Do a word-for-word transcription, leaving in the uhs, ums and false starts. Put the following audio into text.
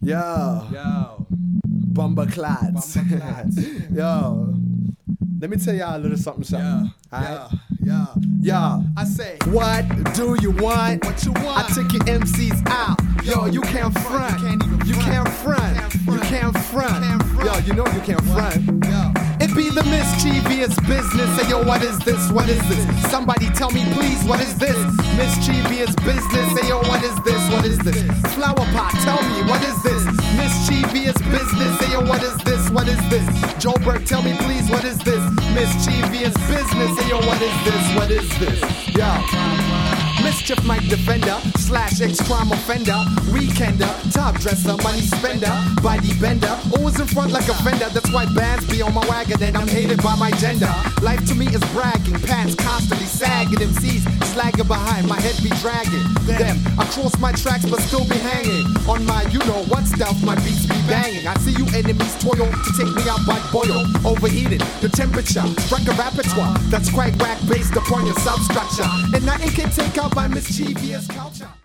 Yo. Yo. Bumberclads. Bumberclads. Yo. Let me tell y'all a little something, something. Yeah. Alright? Yeah. Yeah. Yo. I say, What do you want? what you want? I took your M Cs out. Yo, you can't front. You can't even You front. can't front. You You can't can't front. can't front. Yo, you know you can't front. Yo. It be the mischievous business. Say, yo, what is this? What is this? Somebody tell me, please, what is this? Mischievous business. Say, yo, what is this? What is this? Flower pot, tell me, what is this? Mischievous business. Say, yo, what is this? What is this? Joe Burke, tell me, please, what is this? Mischievous business. Say, yo, what is this? What is this? Yo. Mischief Mike Defender, slash ex-crime offender, weekender, top dresser, money spender, body bender, always in front like a fender. That's why bands be on my wagon and I'm hated by my gender. Life to me is bragging, pants constantly sagging, M Cs slagging behind, my head be dragging. Them, I cross my tracks but still be hanging on my you know what stealth, my beats be banging. I see you enemies toil to take me out by boil, overheated, the temperature, strike a repertoire that's quite whack based upon your substructure, and nothing can take out my mischievous culture.